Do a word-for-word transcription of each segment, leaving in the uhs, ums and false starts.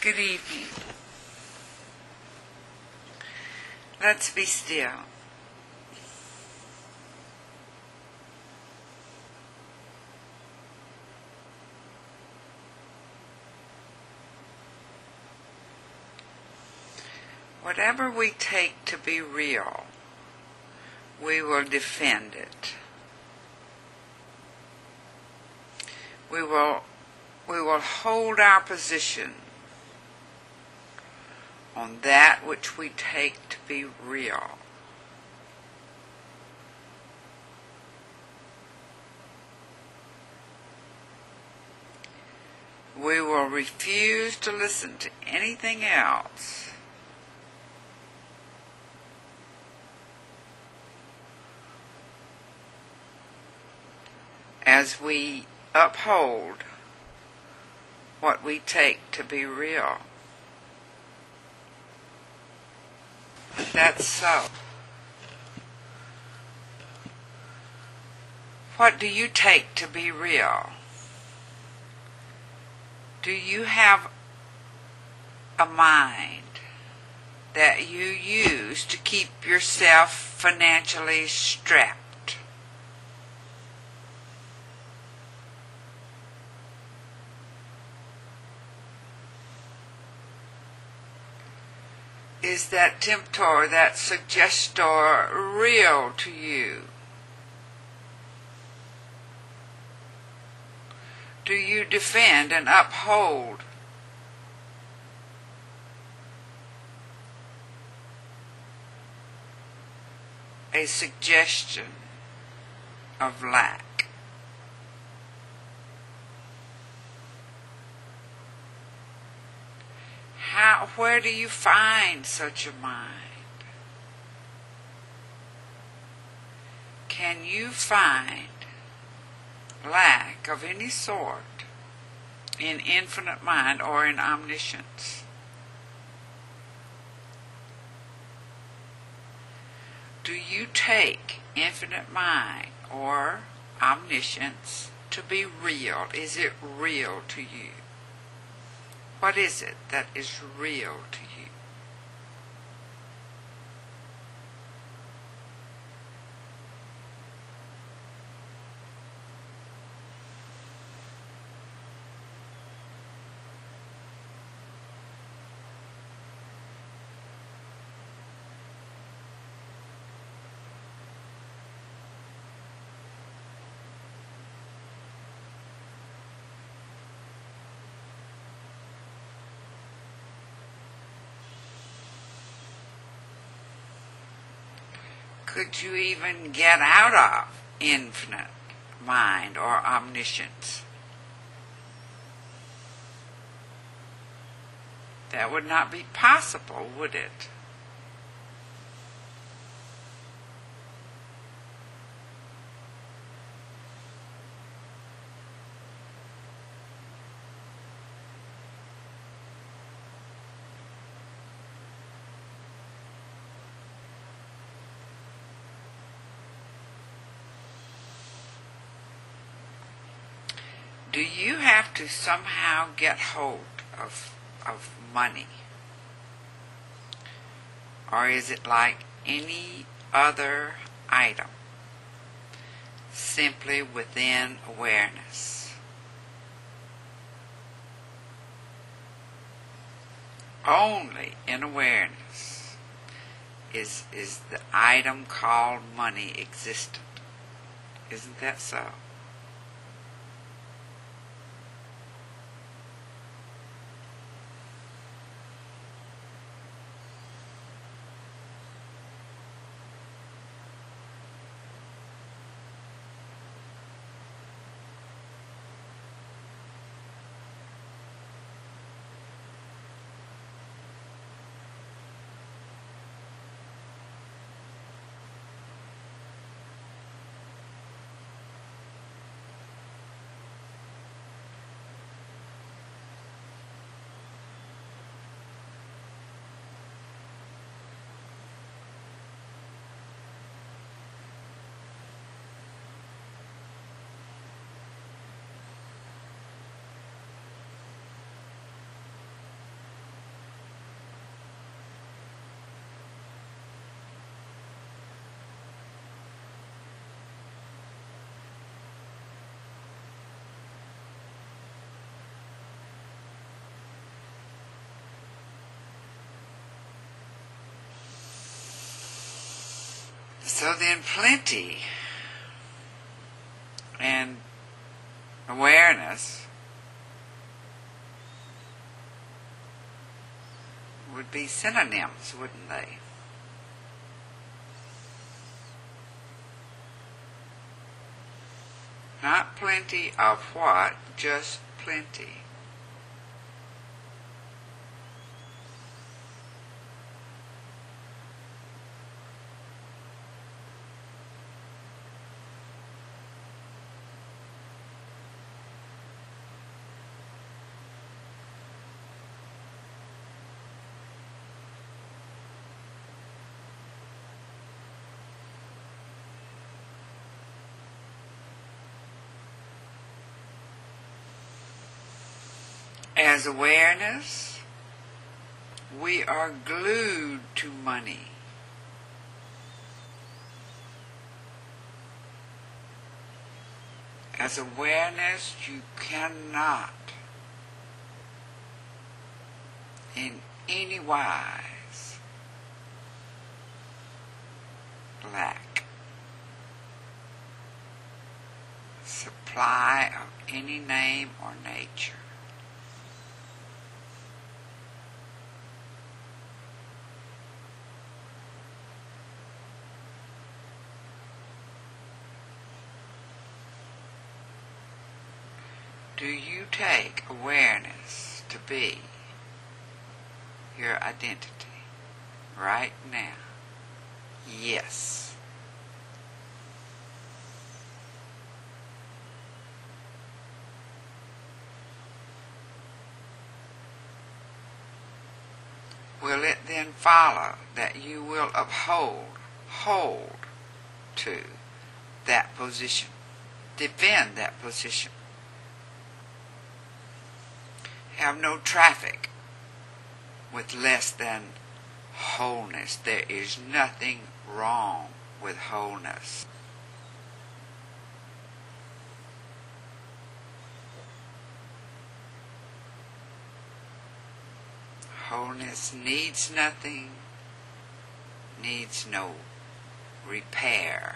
Good evening. Let's be still. Whatever we take to be real, we will defend it. We will, we will hold our position on that which we take to be real. We will refuse to listen to anything else as we uphold what we take to be real. That's so. What do you take to be real? Do you have a mind that you use to keep yourself financially strapped? Is that tempter, that suggestor real to you? Do you defend and uphold a suggestion of lack? How, where do you find such a mind? Can you find lack of any sort in infinite mind or in omniscience? Do you take infinite mind or omniscience to be real? Is it real to you? What is it that is real to you? Could you even get out of infinite mind or omniscience? That would not be possible, would it? Do you have to somehow get hold of, of money? Or is it like any other item, simply within awareness? Only in awareness is, is the item called money existent. Isn't that so? So then plenty and awareness would be synonyms, wouldn't they? Not plenty of what, just plenty. As awareness, we are glued to money. As awareness, you cannot in any wise lack supply of any name or nature. Do you take awareness to be your identity right now? Yes. Will it then follow that you will uphold, hold to that position, defend that position? Have no traffic with less than wholeness. There is nothing wrong with wholeness. Wholeness needs nothing, needs no repair,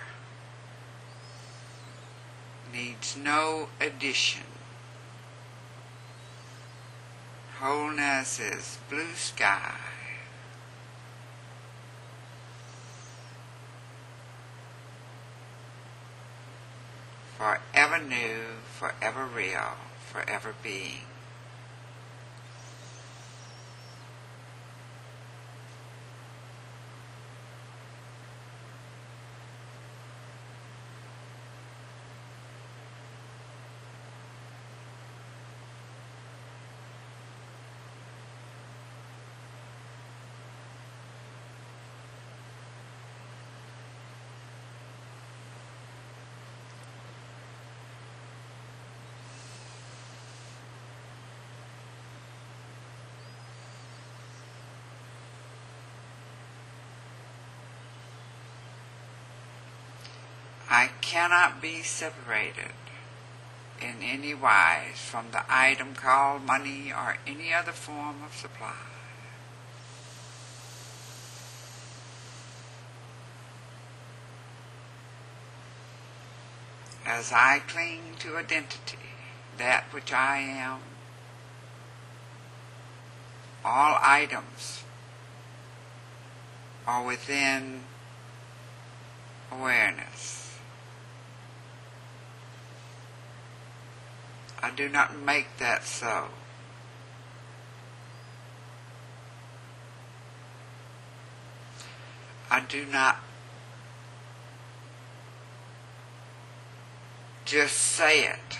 needs no addition. Wholeness is blue sky. Forever new, forever real, forever being. I cannot be separated in any wise from the item called money or any other form of supply. As I cling to identity, that which I am, all items are within awareness. I do not make that so. I do not just say it.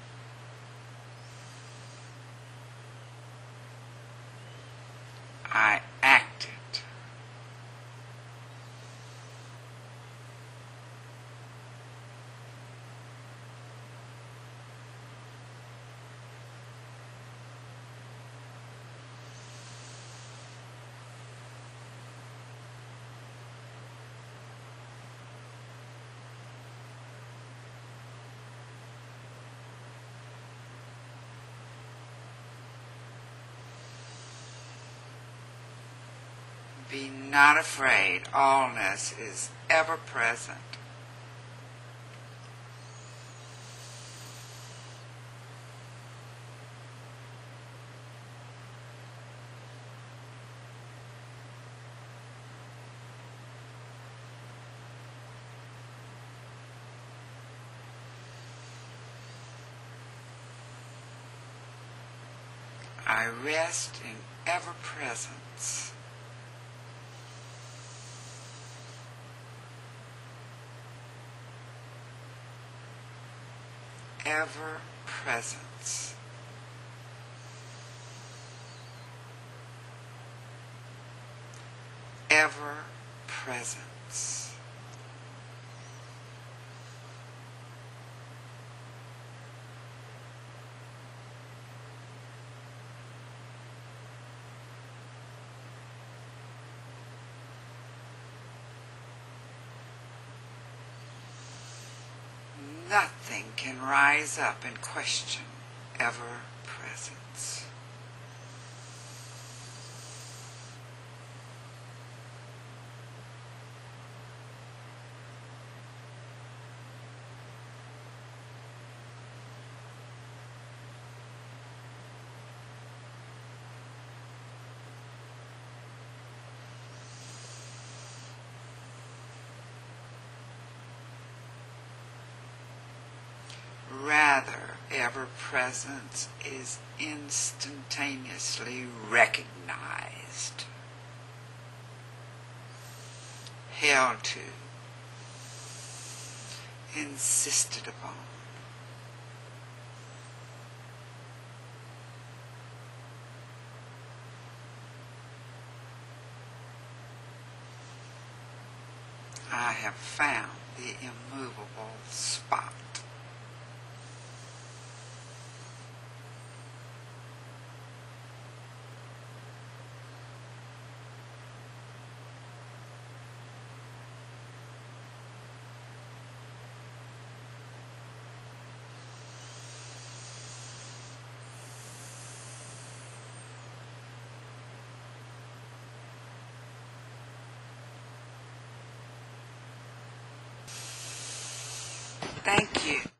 I act it. Be not afraid. Allness is ever present. I rest in ever-presence. Ever-presence. Ever-presence. Nothing can rise up and question ever-presence. Rather, ever-presence is instantaneously recognized, held to, insisted upon. I have found the immovable spot. Thank you.